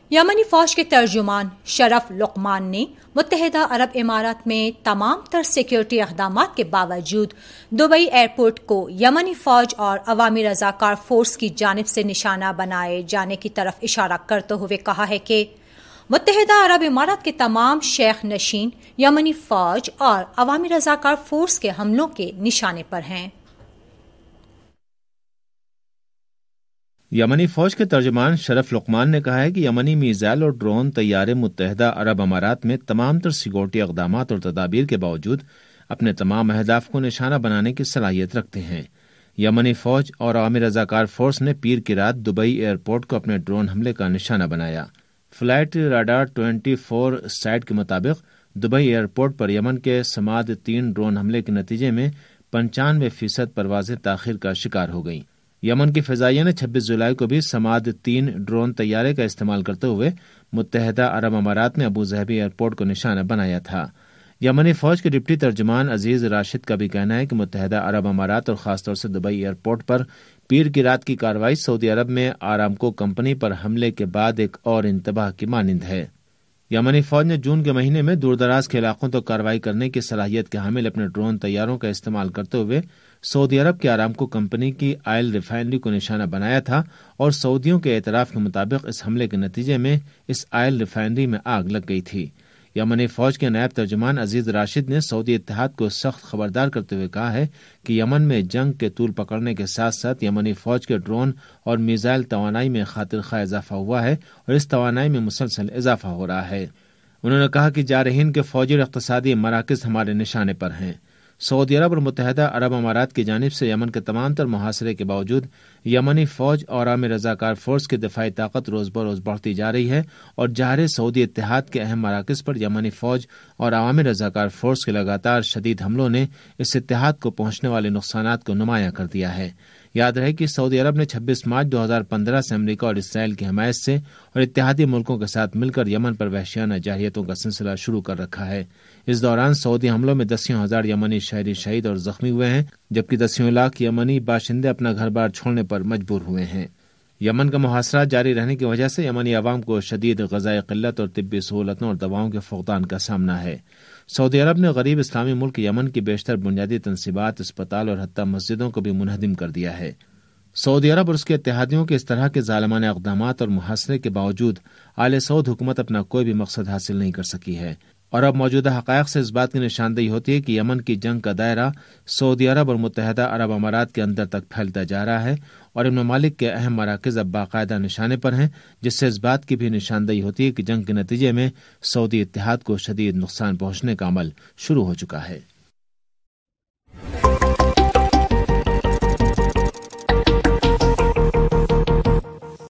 یمنی فوج کے ترجمان شرف لقمان نے متحدہ عرب امارات میں تمام تر سیکیورٹی اقدامات کے باوجود دبئی ایئرپورٹ کو یمنی فوج اور عوامی رضاکار فورس کی جانب سے نشانہ بنائے جانے کی طرف اشارہ کرتے ہوئے کہا ہے کہ متحدہ عرب امارات کے تمام شیخ نشین یمنی فوج اور عوامی رضاکار فورس کے حملوں کے نشانے پر ہیں۔ یمنی فوج کے ترجمان شرف لقمان نے کہا ہے کہ یمنی میزائل اور ڈرون طیارے متحدہ عرب امارات میں تمام تر سیکورٹی اقدامات اور تدابیر کے باوجود اپنے تمام اہداف کو نشانہ بنانے کی صلاحیت رکھتے ہیں۔ یمنی فوج اور عوامی رضاکار فورس نے پیر کی رات دبئی ایئرپورٹ کو اپنے ڈرون حملے کا نشانہ بنایا۔ فلائٹ راڈار 24 سائٹ کے مطابق دبئی ایئرپورٹ پر یمن کے سماد 3 ڈرون حملے کے نتیجے میں 95% پروازیں تاخیر کا شکار ہو گئیں۔ یمن کی فضائیہ نے 26 جولائی کو بھی سماد 3 ڈرون طیارے کا استعمال کرتے ہوئے متحدہ عرب امارات میں ابوظہبی ایئرپورٹ کو نشانہ بنایا تھا۔ یمنی فوج کے ڈپٹی ترجمان عزیز راشد کا بھی کہنا ہے کہ متحدہ عرب امارات اور خاص طور سے دبئی ایئرپورٹ پر پیر کی رات کی کارروائی سعودی عرب میں آرامکو کمپنی پر حملے کے بعد ایک اور انتباہ کی مانند ہے۔ یمنی فوج نے جون کے مہینے میں دور دراز کے علاقوں تک کارروائی کرنے کی صلاحیت کے حامل اپنے ڈرون طیاروں کا استعمال کرتے ہوئے سعودی عرب کی آرامکو کمپنی کی آئل ریفائنری کو نشانہ بنایا تھا، اور سعودیوں کے اعتراف کے مطابق اس حملے کے نتیجے میں اس آئل ریفائنری میں آگ لگ گئی تھی۔ یمنی فوج کے نائب ترجمان عزیز راشد نے سعودی اتحاد کو سخت خبردار کرتے ہوئے کہا ہے کہ یمن میں جنگ کے طول پکڑنے کے ساتھ ساتھ یمنی فوج کے ڈرون اور میزائل توانائی میں خاطر خواہ اضافہ ہوا ہے، اور اس توانائی میں مسلسل اضافہ ہو رہا ہے۔ انہوں نے کہا کہ جارحین کے فوجی اور اقتصادی مراکز ہمارے نشانے پر ہیں۔ سعودی عرب اور متحدہ عرب امارات کی جانب سے یمن کے تمام تر محاصرے کے باوجود یمنی فوج اور عوامی رضاکار فورس کی دفاعی طاقت روز بروز بڑھتی جا رہی ہے، اور جارح سعودی اتحاد کے اہم مراکز پر یمنی فوج اور عوامی رضاکار فورس کے لگاتار شدید حملوں نے اس اتحاد کو پہنچنے والے نقصانات کو نمایاں کر دیا ہے۔ یاد رہے کہ سعودی عرب نے 26 مارچ 2015 سے امریکہ اور اسرائیل کی حمایت سے اور اتحادی ملکوں کے ساتھ مل کر یمن پر وحشیانہ جارحیتوں کا سلسلہ شروع کر رکھا ہے۔ اس دوران سعودی حملوں میں دسیوں ہزار یمنی شہری شہید اور زخمی ہوئے ہیں، جبکہ دسیوں لاکھ یمنی باشندے اپنا گھر بار چھوڑنے پر مجبور ہوئے ہیں۔ یمن کا محاصرات جاری رہنے کی وجہ سے یمنی عوام کو شدید غذائی قلت اور طبی سہولتوں اور دواؤں کے فقدان کا سامنا ہے۔ سعودی عرب نے غریب اسلامی ملک یمن کی بیشتر بنیادی تنصیبات، اسپتال اور حتیٰ مسجدوں کو بھی منہدم کر دیا ہے۔ سعودی عرب اور اس کے اتحادیوں کے اس طرح کے ظالمانہ اقدامات اور محاصرے کے باوجود آل سعود حکومت اپنا کوئی بھی مقصد حاصل نہیں کر سکی ہے، اور اب موجودہ حقائق سے اس بات کی نشاندہی ہوتی ہے کہ یمن کی جنگ کا دائرہ سعودی عرب اور متحدہ عرب امارات کے اندر تک پھیلتا جا رہا ہے، اور ان ممالک کے اہم مراکز اب باقاعدہ نشانے پر ہیں، جس سے اس بات کی بھی نشاندہی ہوتی ہے کہ جنگ کے نتیجے میں سعودی اتحاد کو شدید نقصان پہنچنے کا عمل شروع ہو چکا ہے۔